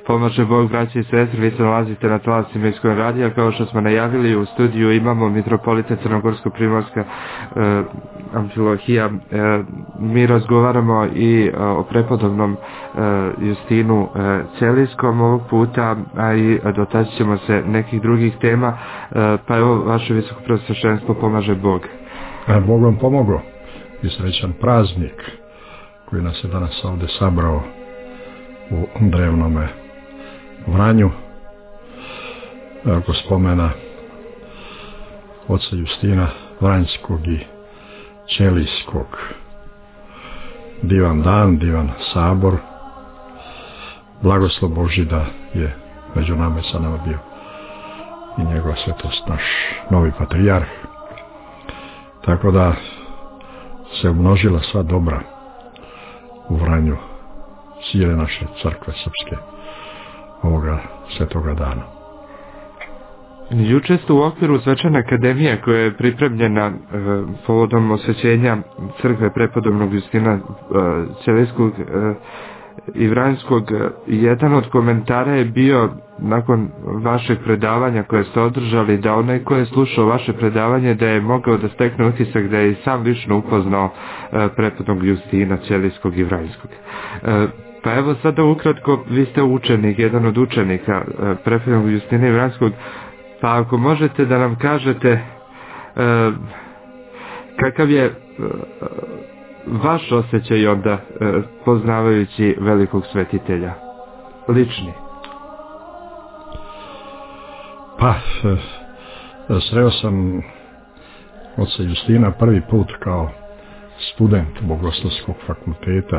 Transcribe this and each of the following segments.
Pomaže Bog, braći i sestre, vi se nalazite na talasima Iskonskog radija, kao što smo najavili. U studiju imamo mitropolita Crnogorsko-primorska Amfilohija. Mi razgovaramo i o prepodobnom Justinu Ćelijskom ovog puta, a i dotaći ćemo se nekih drugih tema. Pa evo, vaše visoko preosveštenstvo, pomaže Bog. Bog vam pomogao i srećan praznik koji nas je danas ovdje sabrao u drevnome Vranju, oko spomena oca Justina Vranjskog i Ćelijskog. Divan dan, divan sabor, blagoslov Božji da je među nama sa nama bio i njegova svetost, naš novi patrijarh. Tako da se umnožila sva dobra u Vranju cijele naše crkve srpske ovoga svetoga dana. Juče ste u okviru Svečane akademije koja je pripremljena povodom osvećenja crkve prepodobnog Justina Ćelijskog i Vranjskog, jedan od komentara je bio nakon vašeg predavanja koje ste održali, da onaj ko je slušao vaše predavanje da je mogao da stekne utisak da je i sam lično upoznao prepodobnog Justina Ćelijskog i Vranjskog. Pa evo sada ukratko, vi ste učenik, jedan od učenika prepodobnog Justina i Vranjskog, pa ako možete da nam kažete kakav je vaš osjećaj onda poznavajući velikog svetitelja, lični? Pa, sreo sam oca Justina prvi put kao student Bogoslovskog fakulteta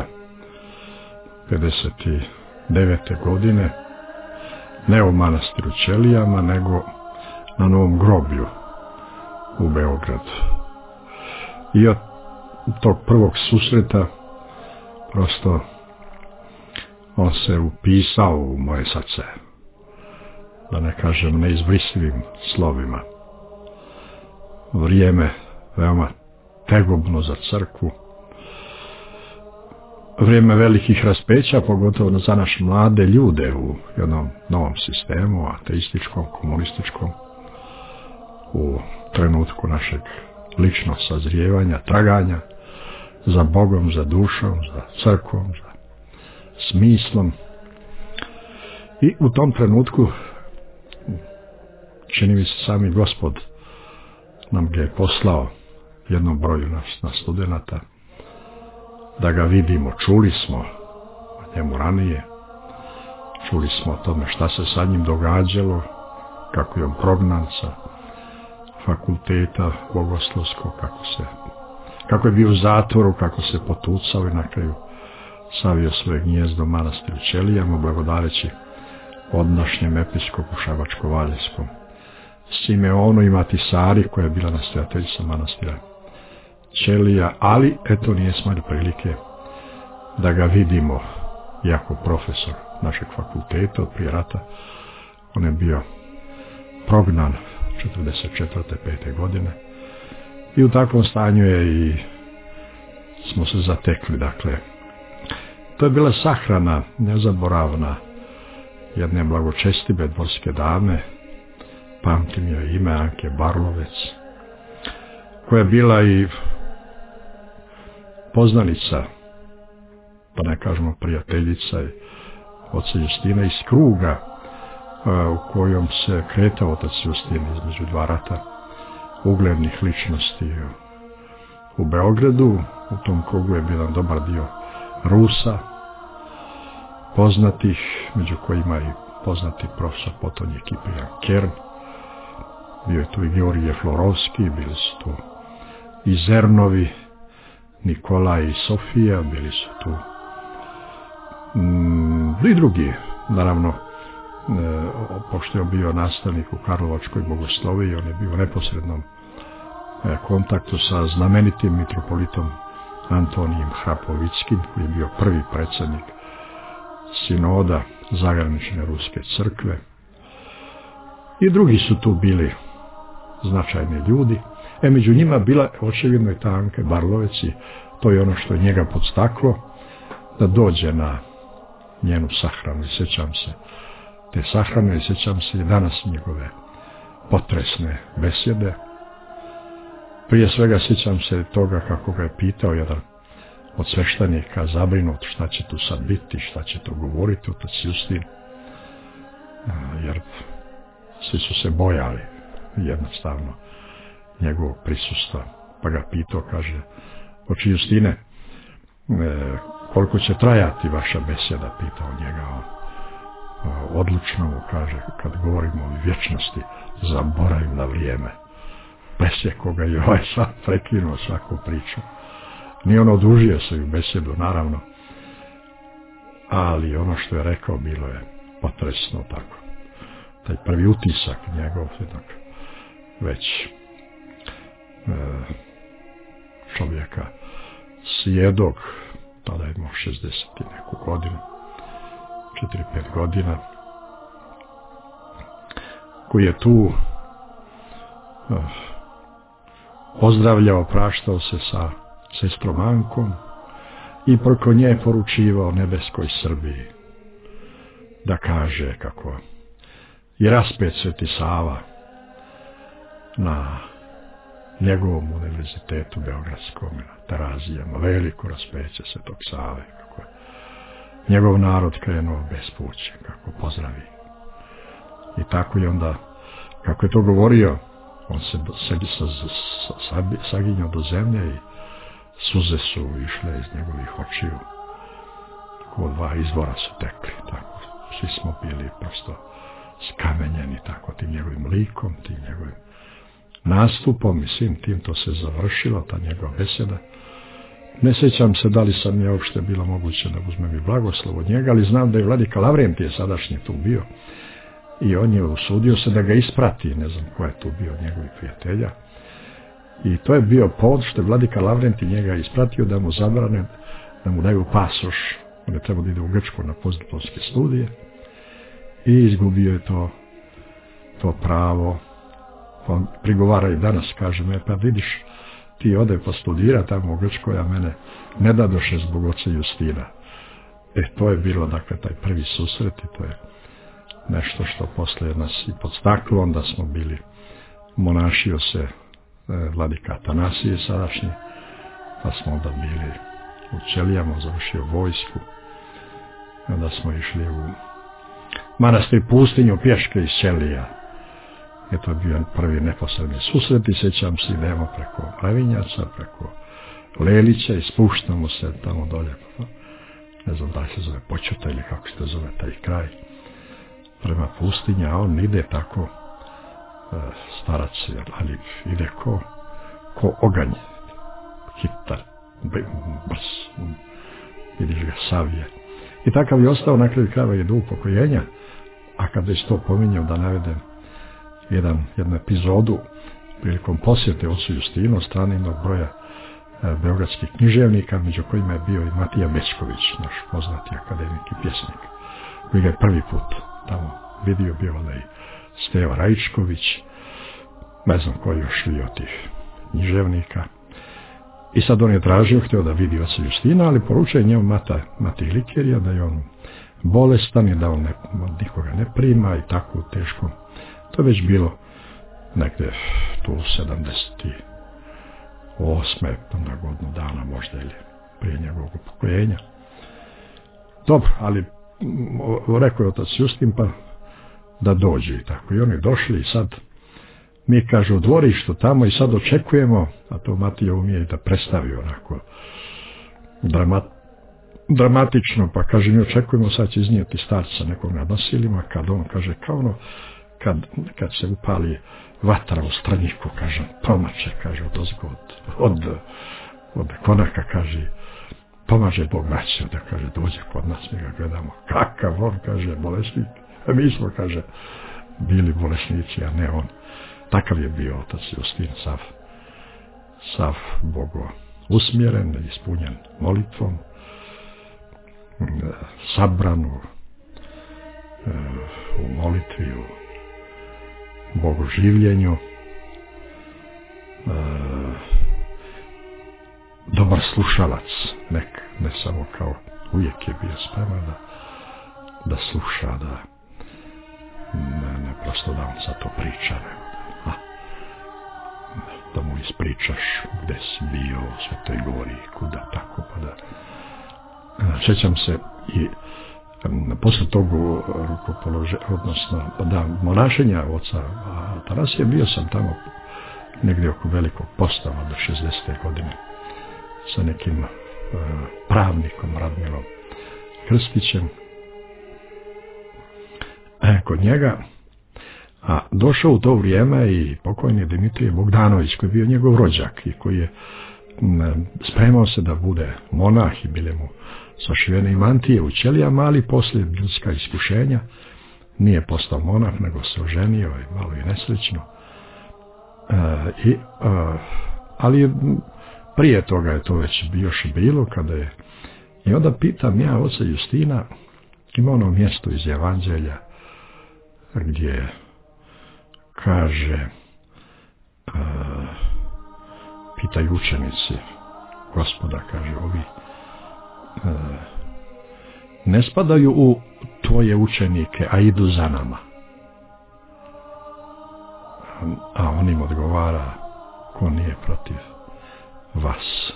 59. godine, ne u manastiru Ćelijama, nego na Novom groblju u Beogradu. I od tog prvog susreta prosto on se upisao u moje srce, da ne kažem neizbrisivim slovima. Vrijeme veoma tegobno za crkvu, vrijeme velikih raspeća, pogotovo za naš mlade ljude u jednom novom sistemu, ateističkom, komunističkom, u trenutku našeg ličnog sazrijevanja, traganja za Bogom, za dušom, za crkvom, za smislom. I u tom trenutku, čini mi se, sami Gospod nam ga je poslao jednom broju nas studenata, da ga vidimo. Čuli smo o njemu ranije, čuli smo o tome šta se sa njim događalo, kako je on prognan sa fakulteta bogoslovskog, kako je bio u zatvoru, kako se potucao i na kraju savio svoje gnjezdo u manastiru Ćelijama, blagodareći odnašnjem episkopu Šabačko-Valjevskom Simeonu i Matisari, koja je bila nastaviteljica manastira Ćelija, ali eto nismo imali prilike da ga vidimo, iako profesor našeg fakulteta od prije rata. On je bio prognan 44. 5. godine i u takvom stanju je i smo se zatekli. Dakle, to je bila sahrana nezaboravna jedne blagočestive dvorske dame, pamtim joj ime, Anke Barlovec, koja je bila i poznanica, pa ne kažemo prijateljica oca Justina, iz kruga u kojom se kretao otac Justin između dva rata, uglednih ličnosti u Beogradu. U tom krugu je bio dobar dio Rusa, poznatih, među kojima i poznati profesor potonji Kiprijan Kern. Bio je tu i Georgije Florovski, bili su tu i Zernovi, Nikolaj i Sofija, bili su tu i drugi, naravno, pošto je bio nastavnik u Karlovačkoj bogosloviji, on je bio u neposrednom kontaktu sa znamenitim mitropolitom Antonijem Hrapovickim, koji je bio prvi predsjednik sinoda zagranične ruske crkve. I drugi su tu bili značajni ljudi. Među njima bila očevidno i ta Anke Barlovec, i to je ono što je njega podstaklo da dođe na njenu sahranu i sjećam se te sahrane i sjećam se i danas njegove potresne besjede. Prije svega sjećam se toga kako ga je pitao jedan od sveštenika zabrinut šta će tu sad biti, šta će to govoriti otac Justin, jer svi su se bojali jednostavno njegovog prisustva. Pa ga pitao, kaže, oče Justine, koliko će trajati vaša besjeda, pitao njega on. Odlučno mu kaže, kad govorimo o vječnosti, zaboravim na vrijeme. Presjekao ga i ovaj sad prekinuo svaku priču. Nije on odužio svoju besjedu, naravno, ali ono što je rekao bilo je potresno tako. Taj prvi utisak njegov, već čovjeka sjedog, tada je imao 60 i neku godinu, 4-5 godina, koji je tu pozdravljao, praštao se sa sestrom Ankom i preko nje poručivao nebeskoj Srbiji da kaže kako je raspet Sveti Sava na njegovom univerzitetu Beogradskom, na Terazijama, veliko raspeće Svetog Save, kako je njegov narod krenuo bez puće, kako pozdravi. I tako je onda, kako je to govorio, on se saginjao do zemlje i suze su išle iz njegovih očiju, kao dva izvora su tekli, tako, svi smo bili prosto skamenjeni tako tim njegovim likom, tim njegovim nastupom i svim tim to se završilo, ta njegova beseda. Ne sjećam se da li sam je uopšte bilo moguće da uzmem i blagoslov od njega, ali znam da je vladika Lavrentije sadašnji tu bio i on je usudio se da ga isprati, ne znam ko je tu bio od njegovih prijatelja. I to je bio povod što je vladika Lavrentije njega ispratio da mu zabrane, da mu daju pasoš, on je trebao da ide u Grčku na postdiplomske studije i izgubio je to pravo. On prigovara i danas, kaže me, pa vidiš, ti ode pa studira tamo u Grčkoj, a mene ne dadoše zbog oca Justina. To je bilo, dakle, taj prvi susret i to je nešto što poslije nas i podstaklo, onda smo bili, monašio se vladika Atanasije sadašnji, pa smo onda bili u Ćelijama, završio vojsku, onda smo išli u manastir Pustinju pješke iz Ćelija. I to je bio prvi neposredni susret i sjećam se, idemo preko Mravinjaca, preko Lelića i spuštamo se tamo dolje, ne znam da li se zove Počuta ili kako se zove taj kraj, prema pustinji, a on ide tako, starac, ali ide ko oganj, hitar, brz, vidiš ga, savije. I takav je ostao, na kraju krajeva je do upokojenja, a kad već to pominjao da navedem jednu epizodu prilikom posjete ocu Justinu od strane jednog broja beogradskih književnika, među kojima je bio i Matija Bečković, naš poznati akademik i pjesnik, koji ga je prvi put tamo vidio, bio da i Steva Rajičković, ne znam koji još bio tih književnika. I sad on je tražio, htio da vidi oca Justina, ali poručuje njemu Matiji Likerija da je on bolestan i da on nikoga ne prima i tako teško. To je već bilo negdje tu 78. na godinu dana možda ili prije njegovog upokojenja. Dobro, ali rekao je otac Justin pa da dođe i tako. I oni došli i sad mi, kaže, u dvorištu tamo i sad očekujemo, a to Matija umije da predstavi onako dramatično, pa kaže, mi očekujemo, sad će iznijeti starca nekog na nasilima, kad on kaže, kao ono, kad se upali vatra u stranjiku, kaže, pomače, kaže, od konaka, kaže, pomaže Bog naći, da, kaže, dođe kod nas, mi ga gledamo, kakav on, kaže, bolesnik, a mi smo, kaže, bili bolesnici, a ne on. Takav je bio otac Justin, sav Bogo usmjeren, ispunjen molitvom, sabran u molitvi, u bogoživljenju, dobar slušalac, ne samo kao uvijek je bio spreman da da sluša, da ne prosto da on sad to priča, da mu ispričaš gde si bio u Svetoj Gori, kuda, tako, pa da. Sjećam se i posle tog odnosno monašenja oca Atanasija, bio sam tamo negdje oko Velikog posta do 60. godine sa nekim pravnikom Radmilom Krstićem kod njega, a došao u to vrijeme i pokojni Dimitrije Bogdanović, koji je bio njegov rođak i koji je spremao se da bude monah i bile mu sašivene i mantije u ćelijama, ali poslije ljudska iskušenja nije postao monah, nego se oženio i malo i nesrećno. Ali prije toga je to već još bilo kada je. I onda pitam ja oca Justina, ima ono mjesto iz Evanđelja gdje kaže, pitaju učenici Gospoda, kaže, ovi ne spadaju u tvoje učenike, a idu za nama. A on im odgovara, ko nije protiv vas,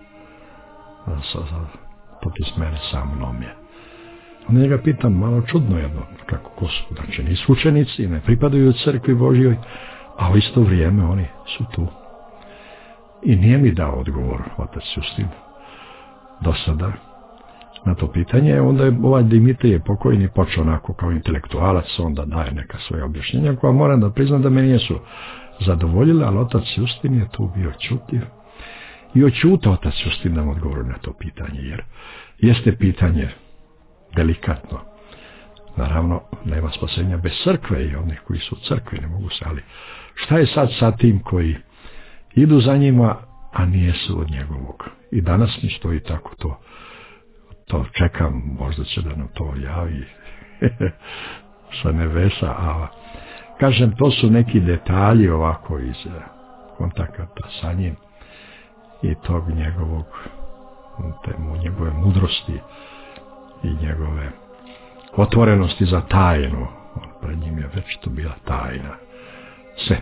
protiv mene sa mnom je. Onda njega pitam, malo čudno jedno, kako ko su, znači nisu učenici, ne pripadaju crkvi Božjoj, a u isto vrijeme oni su tu. I nije mi dao odgovor otac Justin do sada na to pitanje. Onda je ovaj Dimitrije pokojni počeo onako kao intelektualac, onda daje neka svoje objašnjenja koja moram da priznam da me nisu zadovoljile, ali otac Justin je tu bio čutljiv i oćutao otac Justin da mu odgovori na to pitanje, jer jeste pitanje delikatno. Naravno, nema spasenja bez crkve i onih koji su u crkvi ne mogu se, ali šta je sad sa tim koji idu za njima, a nijesu od njegovog? I danas mi stoji tako to čekam, možda će da nam to javi sa nebesa, a kažem, to su neki detalji ovako iz kontakata sa njim i tog njegovog, njegove mudrosti i njegove otvorenosti za tajnu. Pred njim je već to bila tajna, sve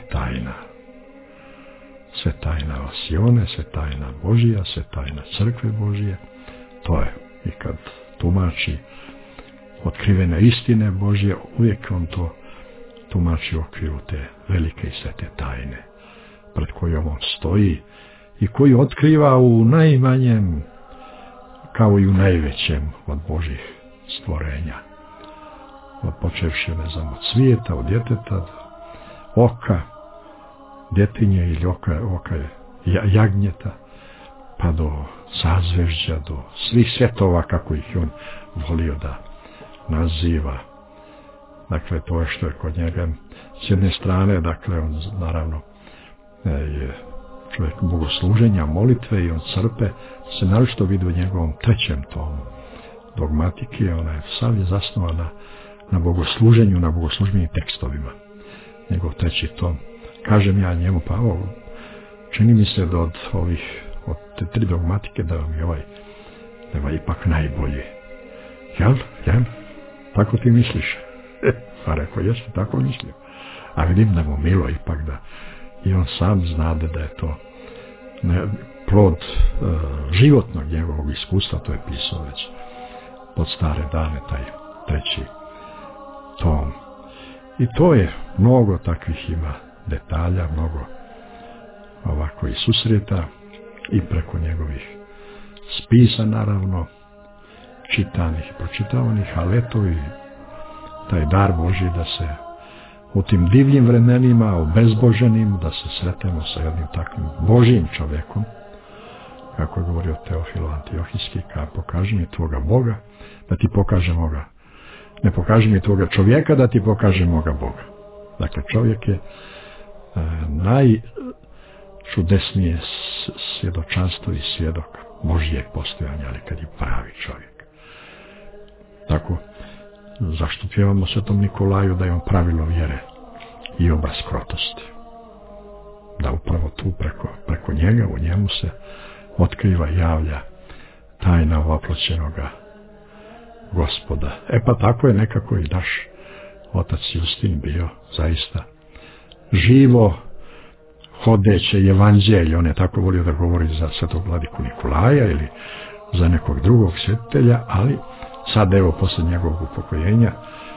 tajna Vasione, sve tajna Božija, sve tajna crkve Božije. To je, i kad tumači otkrivene istine Božje, uvijek on to tumači u okviru te velike i svete tajne pred kojom on stoji i koju otkriva u najmanjem kao i u najvećem od Božjih stvorenja. Počevši, ne znam, od svijeta, od djeteta, oka djetinje ili oka jagnjeta, pa do sazvežđa, do svih svjetova kako ih on volio da naziva. Dakle, to je što je kod njega. S jedne strane, dakle, on naravno je čovjek bogosluženja, molitve i on crpe, se naročito vidi u njegovom trećem tomu dogmatike, ona je sav je zasnovana na bogosluženju, na bogoslužbenim tekstovima. Njegov treći tom. Kažem ja njemu, pa čini mi se da od te tri dogmatike da vam je ovaj ipak najbolji. Jel? Tako ti misliš? Pa rekao, jeste, tako mislim. A vidim da mu milo ipak da i on sam znade da je to plod životnog njegovog iskustva, to je pisao već pod stare dane, taj treći tom. I to je, mnogo takvih ima detalja, mnogo ovako i susreta i preko njegovih spisa, naravno, čitanih i pročitavanih, ali eto i taj dar Božji da se u tim divljim vremenima, obezboženim, da se sretemo sa jednim takvim Božjim čovjekom, kako je govorio Teofilo Antiohijski, pokaži mi tvoga Boga, da ti pokaže moga. Ne pokaži mi tvoga čovjeka, da ti pokaže moga Boga. Dakle, čovjek je najčudesnije svjedočanstvo i svjedok Božjeg postojanja, ali kad je pravi čovjek. Tako, zašto pjevamo Svetom Nikolaju da je on pravilo vjere i obraz krotosti? Da upravo tu preko njega, u njemu se otkriva i javlja tajna ovoploćenoga Gospoda. Pa tako je nekako i naš otac Justin bio, zaista živo hodeće evanđelje. On je tako volio da govori za svetog vladiku Nikolaja ili za nekog drugog svetitelja, ali sad evo posle njegovog upokojenja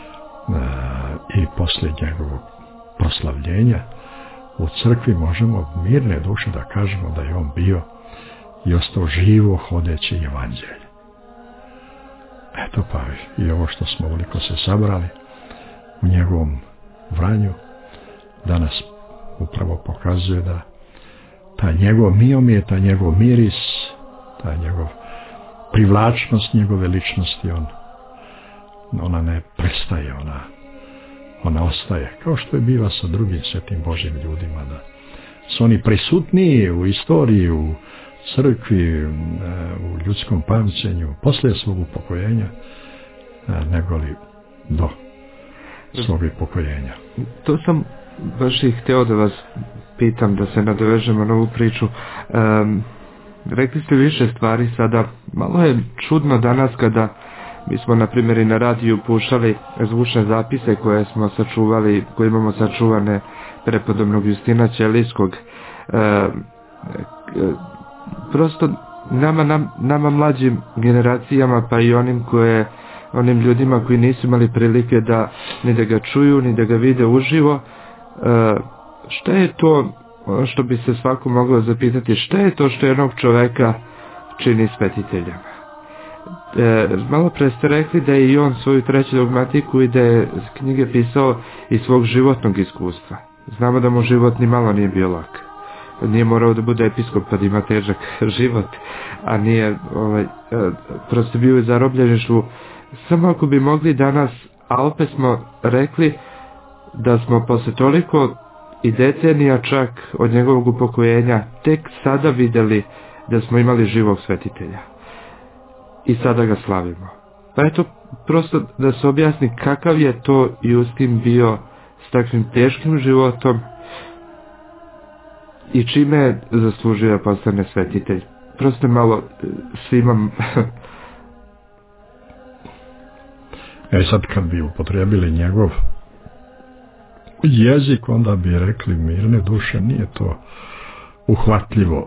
i posle njegovog proslavljenja u crkvi možemo mirne duše da kažemo da je on bio i ostao živo hodeće evanđelje. Eto pa i ovo što smo ovoliko se sabrali u njegovom Vranju danas upravo pokazuje da ta njegov miomi, ta njegov miris, ta njegov privlačnost njegove ličnosti, ona ne prestaje, ona ostaje, kao što je bila sa drugim svetim Božjim ljudima, da su oni prisutniji u istoriji, u crkvi, u ljudskom pamćenju, poslije svog upokojenja, nego li do svog upokojenja. To sam baš i htio da vas pitam, da se nadovežemo na ovu priču. Rekli ste više stvari sada. Malo je čudno danas kada mi smo na primjer i na radiju puštali zvučne zapise koje smo sačuvali, koje imamo sačuvane prepodobnog Justina Ćelijskog. Prosto nama mlađim generacijama, pa i onim ljudima koji nisu imali prilike da ni da ga čuju, ni da ga vide uživo, šta je to, što bi se svako moglo zapitati, šta je to što jednog čoveka čini svetiteljem? Malo pre ste rekli da je i on svoju treću dogmatiku i da je knjige pisao iz svog životnog iskustva. Znamo da mu život ni malo nije bio lak. Nije morao da bude episkop kad ima težak život, a nije prosto bio u zarobljeništvu. Samo ako bi mogli danas, a opet smo rekli da smo posle toliko i decenija čak od njegovog upokojenja tek sada vidjeli da smo imali živog svetitelja. I sada ga slavimo. Pa eto, prosto da se objasni kakav je to Justin bio s takvim teškim životom i čime je zaslužio da postane svetitelj. Prosto malo svima... Sad kad bi upotrijebili njegov jezik, onda bi rekli mirne duše, nije to uhvatljivo,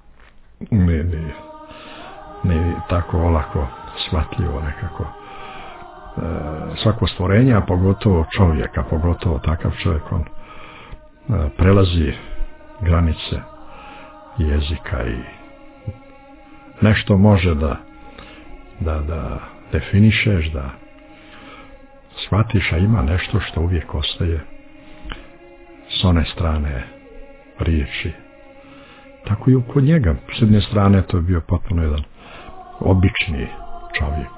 ni tako olako shvatljivo nekako. Svako stvorenje, a pogotovo čovjeka, pogotovo takav čovjek, on prelazi granice jezika i nešto može da definišeš, da shvatiš, a ima nešto što uvijek ostaje s one strane riječi. Tako i kod njega. S jedne strane to je bio potpuno jedan obični čovjek.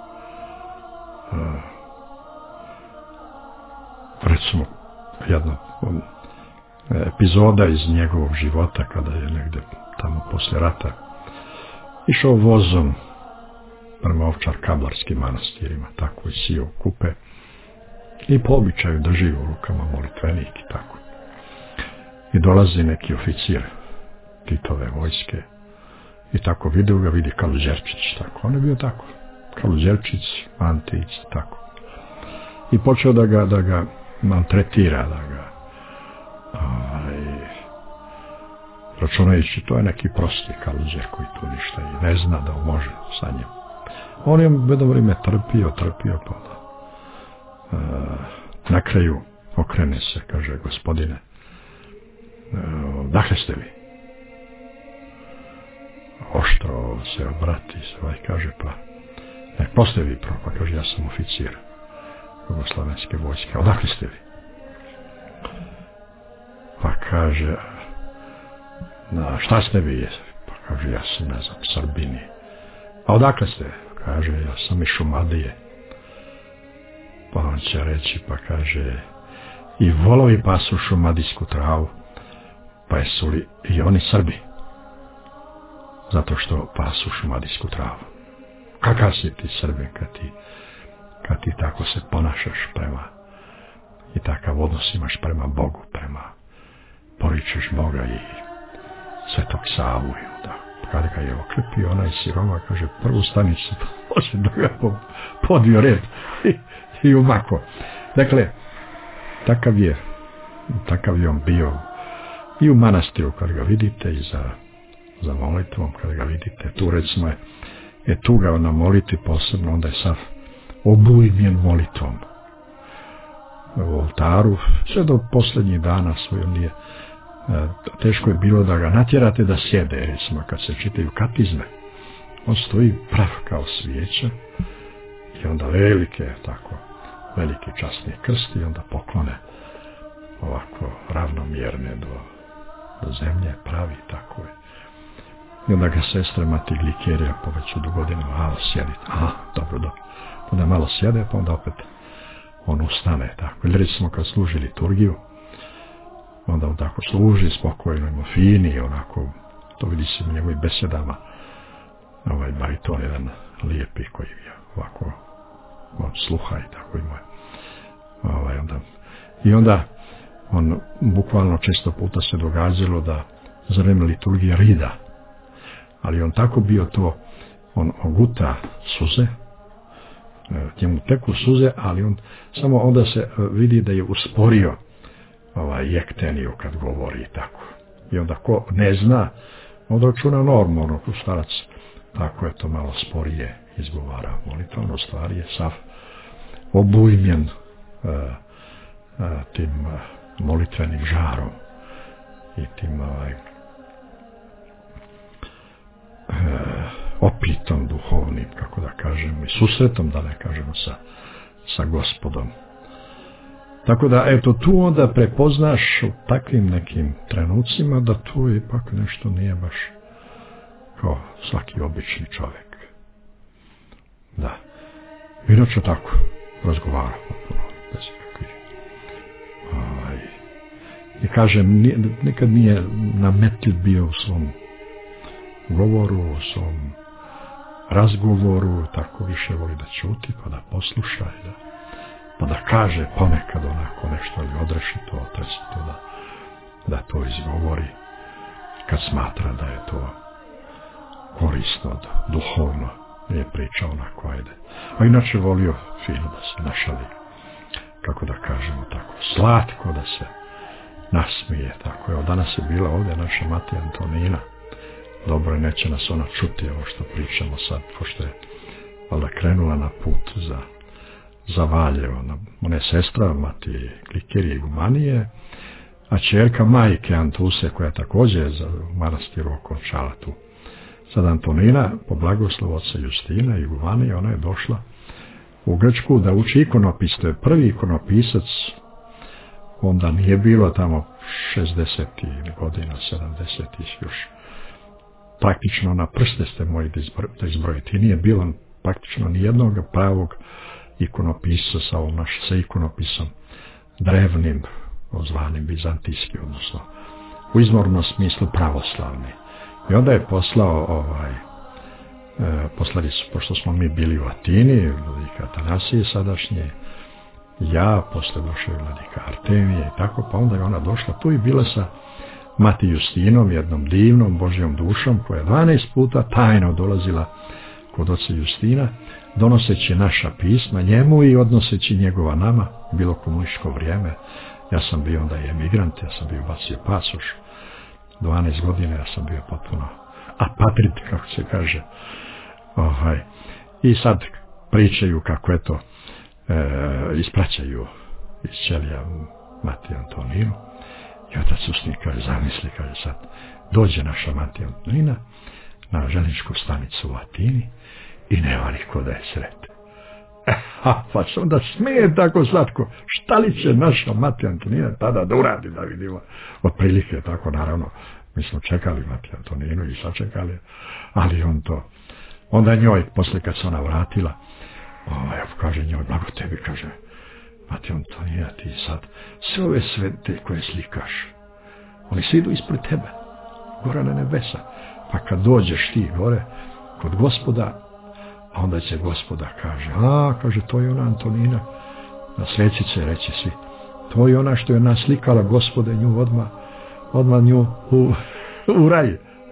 Recimo, jedna epizoda iz njegovog života kada je negdje tamo poslije rata išao vozom prema Ovčar-Kablarskim manastirima, tako i sio kupe i po običaju drži u rukama molitvenik i tako. I dolazi neki oficir Titove vojske i tako vidi Kaluđerčić, tako. On je bio tako. Kaluđerčić, Antić, tako. I počeo da ga maltretira, da ga računajući, to je neki prosti Kaluđer koji tu ništa i ne zna da može sa njim. On je jedno vrijeme trpio, pa na kraju okrene se, kaže: gospodine, dakle ste vi? Oštro se obrati, kaže: pa nek postoje vi prvo, pa kaže: ja sam oficir Jugoslavenske vojske. Odakle ste vi? Pa kaže: šta ste vi? Pa kaže: ja sam, ne znam, Srbini. A odakle ste? Kaže: ja sam iz Šumadije. Pa on će reći, pa kaže: i volovi pasu šumadijsku travu, pa jesu li i oni Srbi? Zato što pasu šumadijsku travu. Kakav si ti Srbin kad ti tako se ponašaš prema i takav odnos imaš prema Bogu, poričeš Boga i Svetog Savu. Da. Kada ga je okrepio onaj siroma, kaže: prvu stanicu poslije toga podnio red i umako. Dakle, takav je on bio i u manastiru kad ga vidite i za molitvom kad ga vidite. Tu recimo je tuga na molitvi posebno, onda je sav obujmljen molitvom. U oltaru, sve do posljednjih dana svoje nije. Teško je bilo da ga natjerate da sjede, recimo kad se čitaju katizme. On stoji prav kao svijeća i onda veliki časni krst i onda poklone ovako ravnomjerne do zemlje, pravi tako je. I onda ga sestre Mati Glikerija po već do godine malo sjediti. Dobro. Onda malo sjede, pa onda opet on ustane tako. Ili recimo kad služi liturgiju, onda on tako služi spokojno, ima fini, onako, to vidi se u njegovim besedama, bariton jedan lijepi koji je ovako od sluha i tako ima. I onda on bukvalno često puta se događalo da za vreme liturgije rida, ali on tako bio to, on oguta suze, njemu teku suze, ali on samo onda se vidi da je usporio jekteniju kad govori i tako. I onda ko ne zna, onda računa normalno, starac, tako je to malo sporije izgovara molitvom, u stvari je sav obujmjen tim molitvenim žarom i tim opitom duhovnim, kako da kažemo, i susretom, da ne kažemo, sa Gospodom. Tako da, eto, tu onda prepoznaš u takvim nekim trenucima da tu ipak nešto nije baš kao svaki obični čovjek. Da. Inače tako razgovara potpuno bez kakvih. I kažem, nikad nije nametljiv bio u svom govoru, u svom razgovoru, tako više voli da čuti, pa da posluša i pa da kaže ponekad onako nešto, ali odreši to, otresi to, da to izgovori kad smatra da je to korisno, duhovno, nije priča onako, ajde. A inače volio fino da se našali, kako da kažemo tako, slatko da se nasmije, tako. Evo, danas je bila ovdje naša Mati Antonina. Dobro je, neće nas ona čuti ovo što pričamo sad, pošto je valjda krenula na put za Valjevo. Ona je sestra Mati Glikerije Igumanije, a čerka majke Antuse, koja također je za manastiru okončala tu. Sad Antonina, po blagoslovu oca Justina Igumanije, ona je došla u Grčku da uči ikonopis. To je prvi ikonopisac, onda nije bilo tamo 60. godina, 70. još. Praktično na prste ste mogli da izbrojiti. I nije bilo praktično nijednog pravog ikonopisa sa ikonopisom drevnim, zvanim bizantijski, odnosno u izvornom smislu pravoslavni. I onda je poslali su, pošto smo mi bili u Atini, vladika Atanasije sadašnje, ja, posle došao je vladika Artemije i tako, pa onda je ona došla tu i bila sa Mati Justinom, jednom divnom Božjom dušom, koja je 12 puta tajno dolazila kod oca Justina, donoseći naša pisma njemu i odnoseći njegova nama, bilo komunističko vrijeme. Ja sam bio onda i emigrant, ja sam bio bacio pasoš, 12 godina ja sam bio potpuno apatrid, kako se kaže. I sad pričaju kako je to, ispraćaju iz ćelija Mati Antoninu. I otac Justin kaže, zamisli, kaže sad, dođe naša Mati Antonina na željezničku stanicu u Atini i nema niko da je srete. Pa se onda smije tako slatko, šta li će naša Mati Antonina tada da uradi, da vidimo, otprilike tako, naravno, mi smo čekali Mati Antoninu i sačekali, ali on to, onda njoj, posle kad se ona vratila, kaže njoj, blago tebi, kaže, Mati Antonina, ti sad, sve ove svete koje slikaš, oni se idu ispred tebe, gora na nebesa, pa kad dođeš ti gore, kod Gospoda, a onda će Gospoda kaže, kaže, to je ona Antonina, na sveci će reći svi, to je ona što je naslikala Gospode nju odmah nju u raj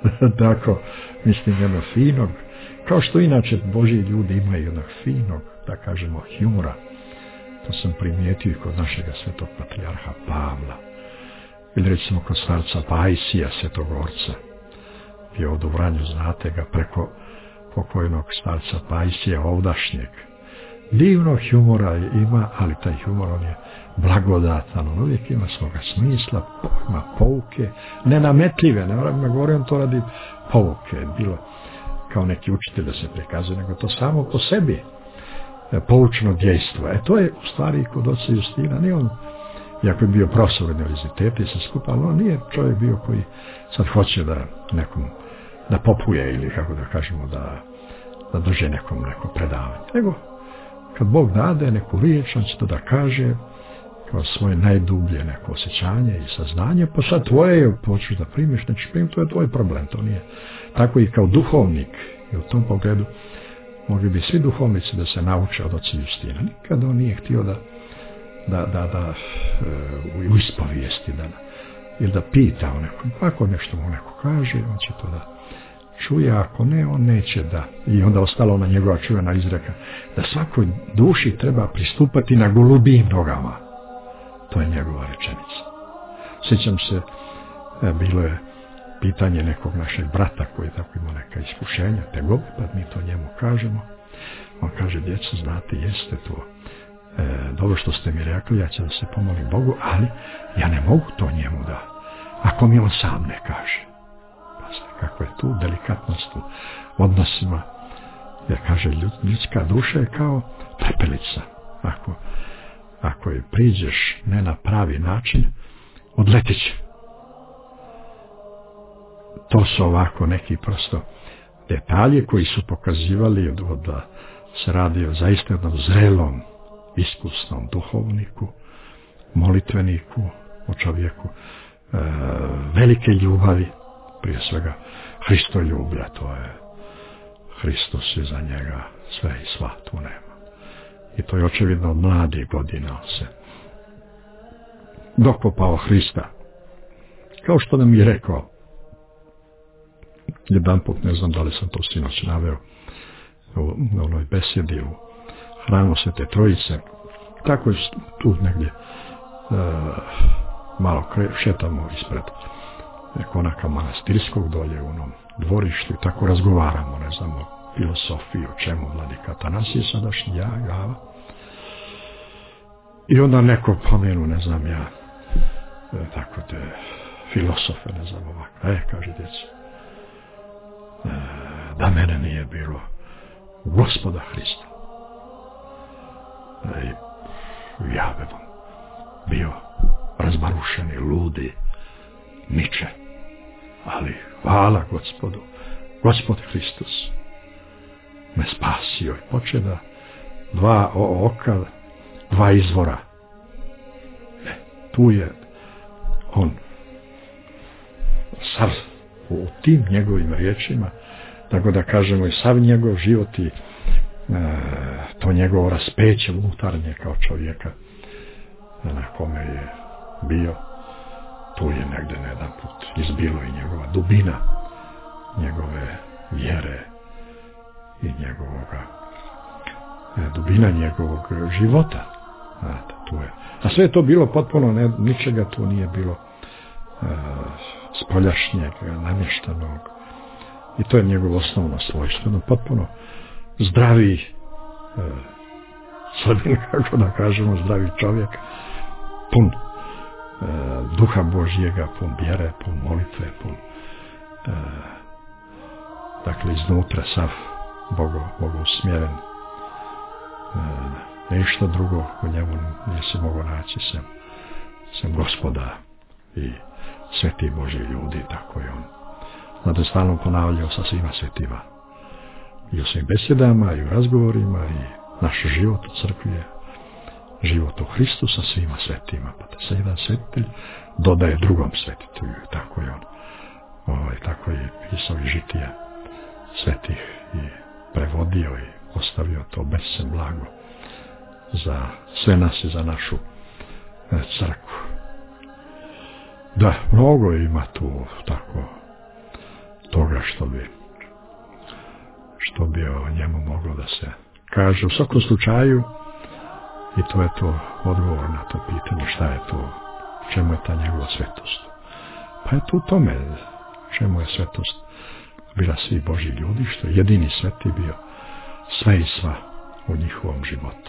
Tako, mislim, jednog finog, kao što inače Božji ljudi imaju jednog finog, da kažemo, humora. To sam primijetio i kod našega svetog patrijarha Pavla. Ili recimo kod starca Pajsija, svetogorca. Bio od u Vranju, znate ga, preko pokojnog starca Pajsija ovdašnjeg. Divno humora ima, ali taj humor on je blagodatan, on uvijek ima svoga smisla, ima pouke, nenametljive, ne moram govorim to radi pouke, bilo kao neki učitelj da se prikazuje, nego to samo po sebi poučno djejstvo. To je u stvari kod oca Justina, nije on, iako je bio profesor univerziteta i sve skupa, ali on nije čovjek bio koji sad hoće da nekom, da popuje ili kako da kažemo, da drže nekom neko predavanje, nego kad Bog dade neku riječ, on će to da kaže kao svoje najdublje neko osjećanje i saznanje, pa sad tvoje je, počeš da primiš, nećeš primiti, to je tvoj problem, to nije. Tako i kao duhovnik, i u tom pogledu mogli bi svi duhovnici da se nauče od oca Justina. Nikada on nije htio da u ispovijesti, ili da pita o nekom, ako nešto mu neko kaže, on će to da čuje, ako ne, on neće da. I onda ostala ona njegova čuvena izreka, da svakoj duši treba pristupati na golubijim nogama. To je njegova rečenica. Sjećam se, bilo je pitanje nekog našeg brata koji je tako imao neka iskušenja, tegobe, pa mi to njemu kažemo. On kaže, djeco, znate, jeste to dobro što ste mi rekli, ja ću da se pomolim Bogu, ali ja ne mogu to njemu da, ako mi on sam ne kaže. Kakva je tu delikatnost u odnosima, jer kaže, ljudska duša je kao prepelica. Ako je priđeš ne na pravi način, odletit će. To su ovako neki prosto detalji koji su pokazivali da se radi o zaista jednom zrelom, iskusnom duhovniku, molitveniku, o čovjeku velike ljubavi, prije svega Hristoljublja, to je Hristos i za njega sve i sva tu nema. I to je očevidno od mladih godina on se dokopao Hrista. Kao što nam je rekao, jedanput, ne znam da li sam to sinoć naveo, u onoj besjedi u hramu Svete Trojice, tako je tu negdje malo šetamo ispred konaka manastirskog dolje u onom dvorištu i tako razgovaramo, ne znam, o filosofiji, o čemu vladika Atanasije sadašnji, ja, Gava. I onda neko pomenu, ne znam ja, tako te filosofe, ne znam ovako, kaže djeco, da mene nije bilo Gospoda Hrista. Ja bi bio razmarušeni, ludi, niče. Ali hvala Gospodu, Gospod Hristos me spasio i poče da dva oka, dva izvora. Tu je on sav u tim njegovim riječima, tako da kažemo i sav njegov život i to njegovo raspeće unutarnje kao čovjeka na kome je bio, tu je negdje na jedan put izbilo i njegova dubina, njegove vjere i dubina njegovog života. Tu je. A sve je to bilo potpuno, ničega tu nije bilo spoljašnjeg, namještanog. I to je njegovo osnovno svojstveno, potpuno zdravi, slabin, kako da kažemo, zdravi čovjek, pun duha Božjega, pun vjere, pun molitve, pun dakle iznutra sav Bogu usmjeren. Ništa drugo u njemu nisi mogao naći sem Gospoda i sveti Božji ljudi, tako je on. Znate, stalno ponavljao sa svima svetima. I u svim besjedama, i u razgovorima, i naš život u crkvi je život u Hristu sa svima svetima. Pa da se jedan svetitelj dodaje drugom svetitelju. Tako je on. Tako je pisao i žitije svetih i prevodio i ostavio to besem blago za sve nas i za našu crkvu. Da, mnogo ima tu tako toga što bi o njemu moglo da se kaže. U svakom slučaju, i to je to odgovor na to pitanje, šta je to, čemu je ta njegova svetost. Pa je to u tome, čemu je svetost bila svi Božji ljudi, što je jedini sveti bio sve i sva u njihovom životu.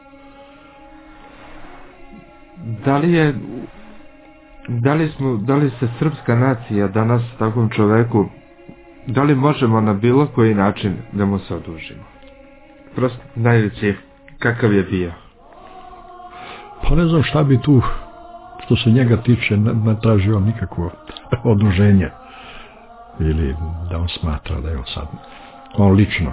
Da li se srpska nacija danas takvom čoveku, da li možemo na bilo koji način da mu se odužimo? Prosto najveći kakav je bio. Pa ne znam šta bi tu, što se njega tiče, ne tražio nikakvo oduženje. Ili da on smatra da je on lično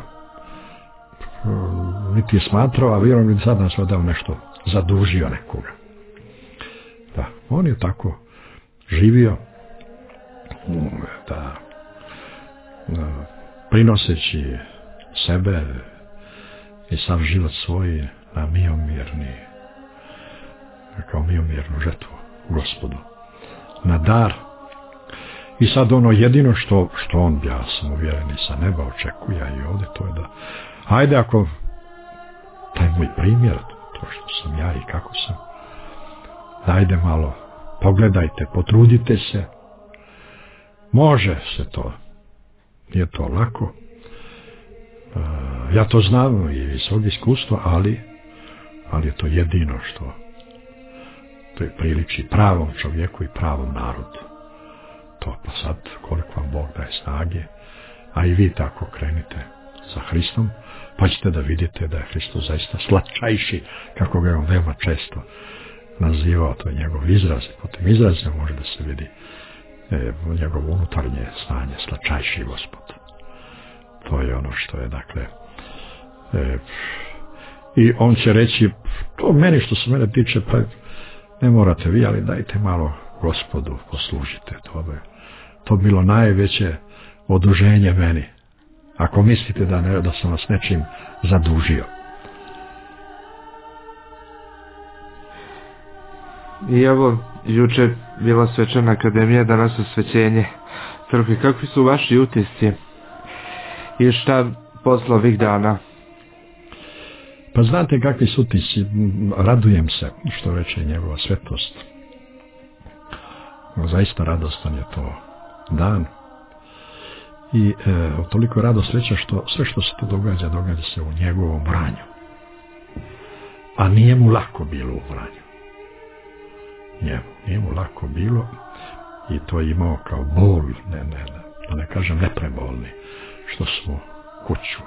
niti je smatrao, a vjerujem da sad nas dao nešto zadužio nekoga. Da, on je tako živio, da prinoseći sebe i sav život svoj na kao miomirnu žrtvu Gospodu, na dar. I sad ono jedino što on, ja sam uvjeren i sa neba očekuje i ovdje, to je da, ajde ako taj moj primjer, to što sam ja i kako sam, dajde malo, pogledajte, potrudite se, može se to, nije to lako, ja to znam i iz svog iskustva, ali je to jedino što to je priliči pravom čovjeku i pravom narodu. To pa sad koliko vam Bog daje snage, a i vi tako krenite za Hristom, pa ćete da vidite da je Hristos zaista slatčajši, kako ga je on veoma često nazivao, to je njegov izraz, po tim izrazima može da se vidi njegovo unutarnje stanje, slatčajši Gospod. To je ono što je, dakle, i on će reći, to meni što se mene tiče, pa ne morate vi, ali dajte malo Gospodu poslužite, to bilo najveće oduženje meni, ako mislite da sam vas nečim zadužio. I evo, juče bila svečana akademija, danas osvećenje crkve. Kakvi su vaši utisci i šta posle ovih dana? Pa znate kakvi su utisci, radujem se što reče njegova svetost. Zaista radostan je to dan i toliko radost veća što sve što se to događa se u njegovom Vranju, a nije mu lako bilo u Vranju. Nije mu lako bilo i to je imao kao bol, ne kažem neprebolni, što smo kuću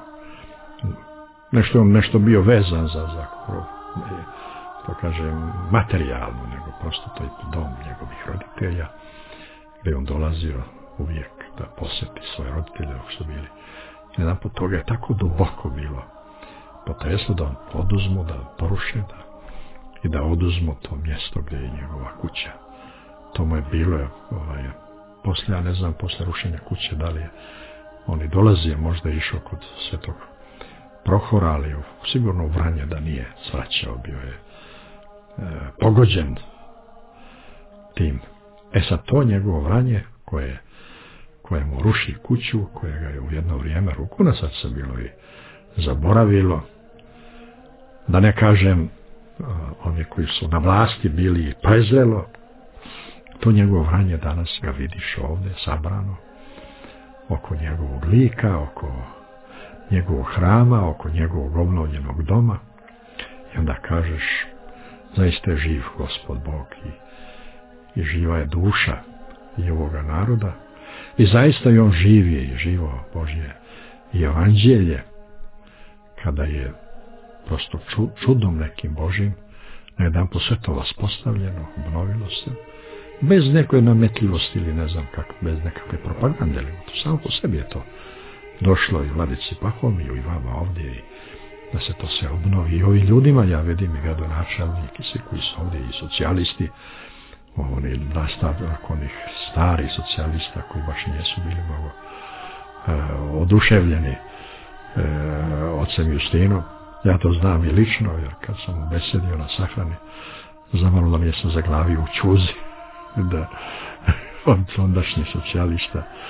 nešto bio vezan za to kažem materijalno, nego prosto to je dom njegovih roditelja, gdje on dolazio uvijek da posjeti svoje roditelje dok su bili. Jedan put toga je tako duboko bilo potreslo da on oduzmu, da poruše i da oduzmu to mjesto gdje je njegova kuća. To mu je bilo poslije, ja ne znam, posle rušenja kuće, da li je on i dolazio, možda je išao kod Svetog Prohora, ali sigurno u Vranje da nije svraćao, bio je pogođen tim. Sad to njegovo Vranje koje mu ruši kuću, koje ga je u jedno vrijeme ruku na srce bilo i zaboravilo, da ne kažem oni koji su na vlasti bili i prezrelo, to njegovo Vranje danas ga vidiš ovdje sabrano oko njegovog lika, oko njegovog hrama, oko njegovog obnovljenog doma, i onda kažeš zaista je živ Gospod Bog i živa je duša i ovoga naroda i zaista je on živije i živo Božje i evanđelje, kada je prosto čudom nekim Božim na jedan po sve to vaspostavljeno, obnovilo se, bez nekoj nametljivosti ili ne znam kako, bez nekakve propagande, to samo po sebi je to došlo i Vladici Pahomiju i vama ovdje i da se to sve obnovi i ovim ljudima, ja vidim i gradonačelnik i svi koji su ovdje i socijalisti, oni nastavljak onih starih socijalista koji baš nisu bili mnogo oduševljeni ocem Justinom. Ja to znam i lično, jer kad sam besedio na sahrani, zamalo mi je se zaglavio u čuzi da od ondašnjih socijalista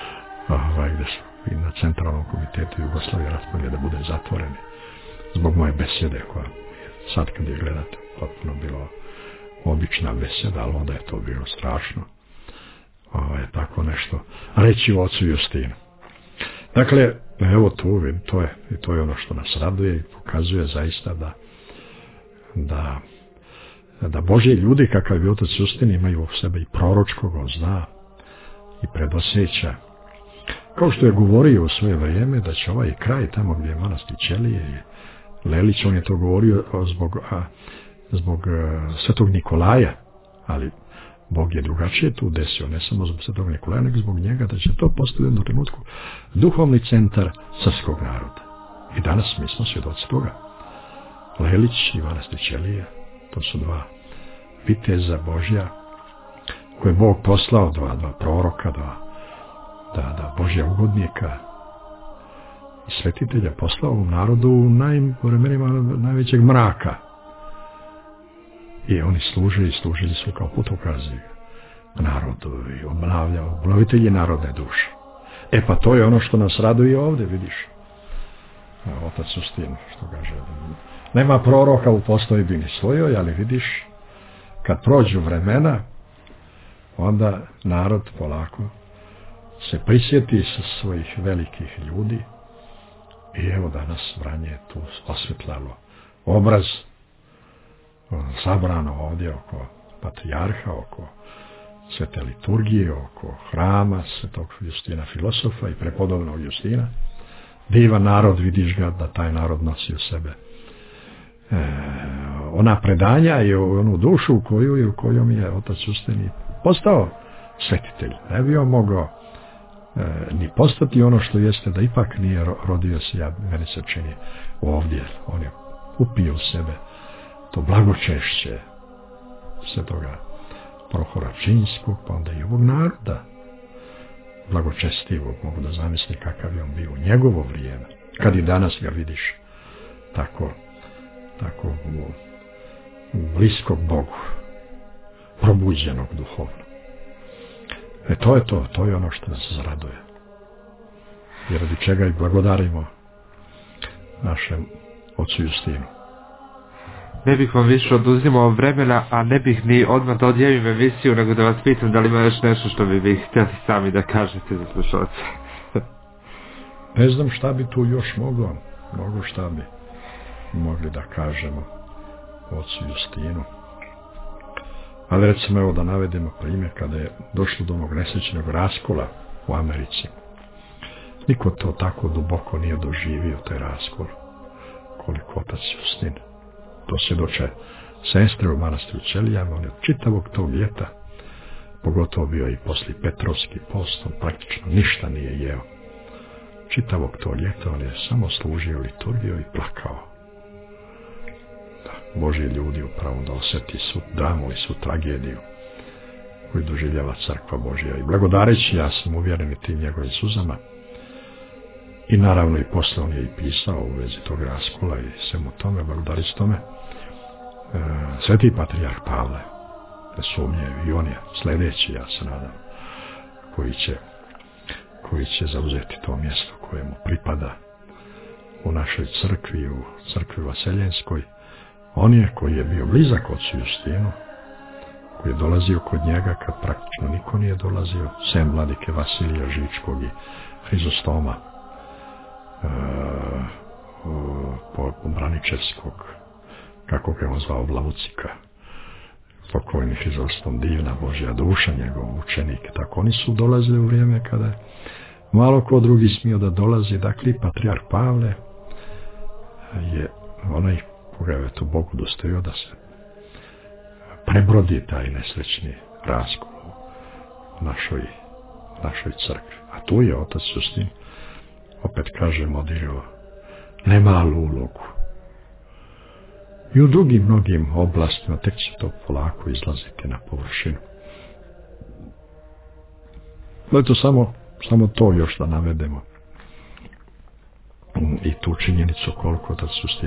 gdje su i na Centralnom komitetu Jugoslavije raspravljali da bude zatvoreni zbog moje besjede koja sad kad je gledate potpuno bilo obična besjeda, ali onda je to bilo strašno tako nešto reći o ocu Justinu. Dakle, evo tu, to je ono što nas raduje i pokazuje zaista da Božji ljudi, kakav je otac Justin, imaju u sebe i proročkog, on zna i predosjeća. Kao što je govorio u svoje vrijeme da će ovaj kraj tamo gdje je manastir Ćelije i Lelić, on je to govorio zbog Svetog Nikolaja, ali Bog je drugačije tu desio, ne samo zbog Svetog Nikolaja, nego zbog njega, da će to postati u jednom trenutku duhovni centar srpskog naroda. I danas mi smo svjedoci toga. Lelić i manastir Ćelije, to su dva viteza Božja koje je Bog poslao, dva proroka, da Božja ugodnika i svetitelja poslao u narodu u vremenima najvećeg mraka. I oni služili su kao putokazi narodu i obnovitelji narodne duše. Pa to je ono što nas raduje ovdje, vidiš. Otac Justin, što kaže, nema proroka u postojbini svojoj, ali vidiš, kad prođu vremena, onda narod polako se prisjeti sa svojih velikih ljudi i evo danas Vranje je tu osvetljalo obraz sabrano ovdje oko patrijarha, oko svete liturgije, oko hrama svetog Justina filosofa i prepodobnog Justina. Divan narod, vidiš ga da taj narod nosi u sebe ona predanja i onu dušu u kojom je otac Justin postao svetitelj. Ne bi on mogao ni postati ono što jeste, da ipak nije rodio se, meni se čini, ovdje. On je upio u sebe to blagočešće svetoga Prohora Pčinjskog, pa onda i ovog naroda blagočestivog. Mogu da zamislim kakav je on bio u njegovo vrijeme, kad i danas ga vidiš tako bliskog Bogu, probuđenog duhovno. To je ono što nas zaraduje. Jer radi čega i blagodarimo našem ocu Justinu. Ne bih vam više oduzimao vremena, a ne bih ni odmah da odjavim emisiju, nego da vas pitam da li ima još nešto što bi vi htjeli sami da kažete za slušalce. Ne znam šta bi tu još moglo šta bi mogli da kažemo ocu Justinu. Ali recimo evo da navedemo primjer kada je došlo do onog nesrećnog raskola u Americi. Niko to tako duboko nije doživio, taj raskol, koliko otac Justin. To svjedoče sestre u manastiru Ćelijama, on je od čitavog tog ljeta, pogotovo bio i poslije Petrovski post, on praktično ništa nije jeo. Čitavog tog ljeta on je samo služio liturgiju i plakao. Božji ljudi upravo da osjeti svu dramu i svu tragediju koju doživljava crkva Božja. I blagodareći, ja sam uvjeren i tim njegovim suzama, i naravno i posle on je i pisao u vezi tog raskola i svemu tome, blagodareći tome, sveti patrijarh Pavle, ne sumnje, i on je sljedeći, ja se nadam, koji će zauzeti to mjesto koje mu pripada u našoj crkvi, u crkvi Vaseljenskoj. On je koji je bio blizak ocu Justinu, koji je dolazio kod njega kad praktično niko nije dolazio, sem vladike Vasilija Žičkog i Hrizostoma Braničevskog, kako ga je on zvao, Vlavucika, pokojni Hrizostom, divna Božja duša, njegov učenik. Tako oni su dolazili u vrijeme kada je malo ko drugi smio da dolazi. Dakle, patrijarh Pavle je onaj koga je to Bogu dostojio da se prebrodi taj nesrećni raskol u našoj crkvi. A tu je otac Justin, opet kažem, odigrao nemalu ulogu. I u drugim mnogim oblastima tek će to polako izlaziti na površinu. Eto samo to još da navedemo. I tu činjenicu koliko otac Justin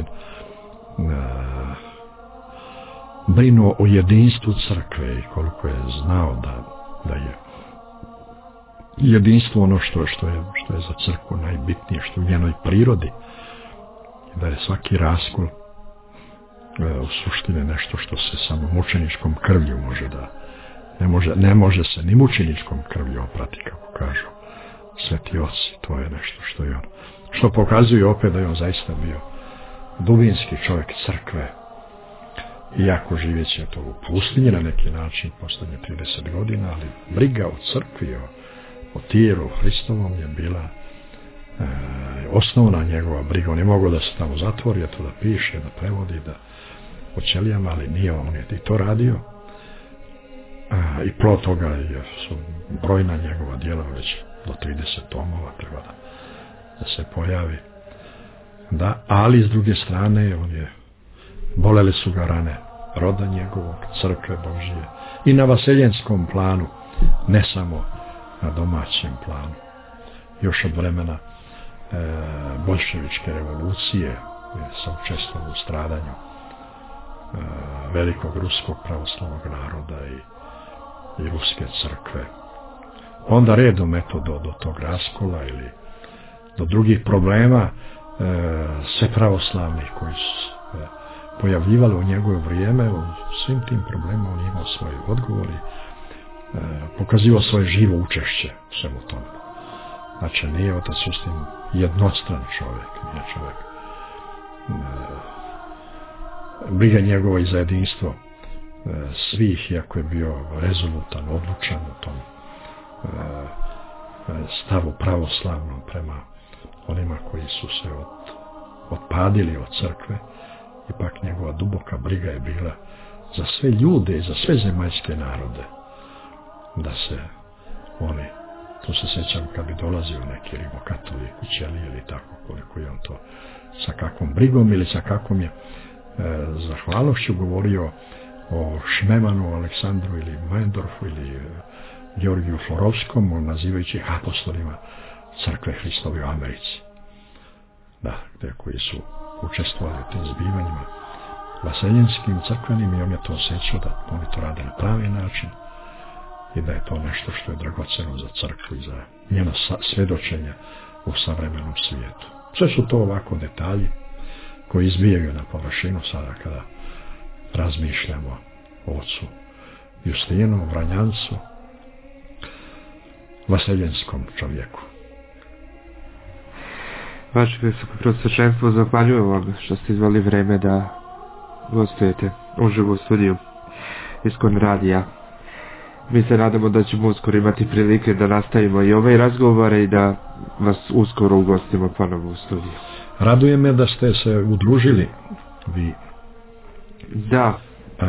brinuo o jedinstvu crkve i koliko je znao da je jedinstvo ono što je za crkvu najbitnije, što je u njenoj prirodi, da je svaki raskol u suštini nešto što se samo mučeničkom krvlju može da ne može se ni mučeničkom krvlju oprati, kako kažu sveti oci. To je nešto što je on, što pokazuje opet da je on zaista bio dubinski čovjek crkve, iako živeći to u pustinji na neki način posljednje 30 godina, ali briga o crkvi, o tijelu Hristovom je bila osnovna njegova briga. On je mogao da se tamo zatvori, to da piše, da prevodi, da o ćelijama, ali nije, on je i to radio. I plod toga su brojna njegova djela, već do 30 tomova treba da se pojavi. Da, ali s druge strane bolele su ga rane roda njegovog, crkve Božije i na vaseljenskom planu, ne samo na domaćem planu. Još od vremena boljševičke revolucije sa učestvom u stradanju velikog ruskog pravoslavnog naroda i ruske crkve. Onda redom do tog raskola ili do drugih problema sve pravoslavni koji su pojavljivali u njegovo vrijeme, u svim tim problemima on imao svoj odgovor i pokazivao svoje živo učešće u svemu tomu. Znači nije otac Justin jednostran čovjek, nije čovjek. Briga njegova i za jedinstvo svih, iako je bio rezolutan, odlučan u tom stavu pravoslavnom prema onima koji su se otpadili od crkve, ipak njegova duboka briga je bila za sve ljude i za sve zemaljske narode, da se oni, tu se sjećam kad bi dolazio neki rimokatolik u ćelije ili tako, koliko je on to sa kakvom brigom ili sa kakvom je zahvalnošću govorio o Šmemanu, Aleksandru ili Mendorfu ili Georgiju Florovskom, nazivajući ih apostolima crkve Hristove u Americi. Da, gdje koji su učestvovali u tim zbivanjima vaseljenskim, crkvenim, i on je to osjećao da oni to rade na pravi način i da je to nešto što je dragoceno za crkvu i za njeno svjedočenje u savremenom svijetu. Sve su to ovako detalji koji izbijaju na površinu sada kada razmišljamo o ocu Justinu, Vranjancu, vaseljenskom čovjeku. Vaše visoko prosvjećenstvo, zahvaljujem vam što ste izvali vreme da gostujete uživo u studiju Iskon radija. Mi se nadamo da ćemo uskoro imati prilike da nastavimo i ovaj razgovor i da vas uskoro ugostimo ponovo u studiju. Raduje me da ste se udružili vi. Da.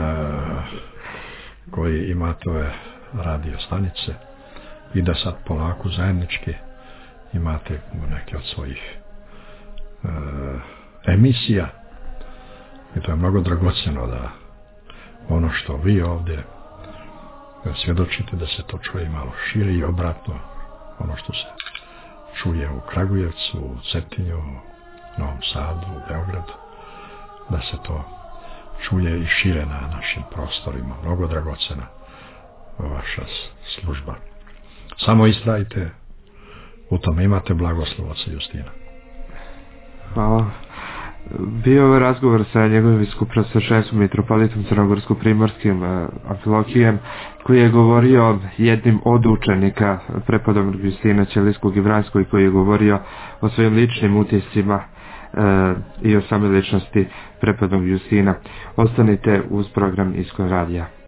Koji imate ove radio stanice i da sad polako zajednički imate neke od svojih emisija, i to je mnogo dragocjeno da ono što vi ovdje svjedočite da se to čuje malo šire i obratno, ono što se čuje u Kragujevcu, u Cetinju, u Novom Sadu, u Beogradu, da se to čuje i šire na našim prostorima. Mnogo dragocjena vaša služba. Samo istrajte u tome, imate blagoslov oca Justina. Hvala. Bio je razgovor sa njegovim visokopredstavničkim mitropolitom crnogorsko-primorskim Amfilohijem, koji je govorio jednim od učenika prepodobnog Justina Ćelijskog i Vranjskog, koji je govorio o svojim ličnim utiscima i o same ličnosti prepodobnog Justina. Ostanite uz program Iskon radija.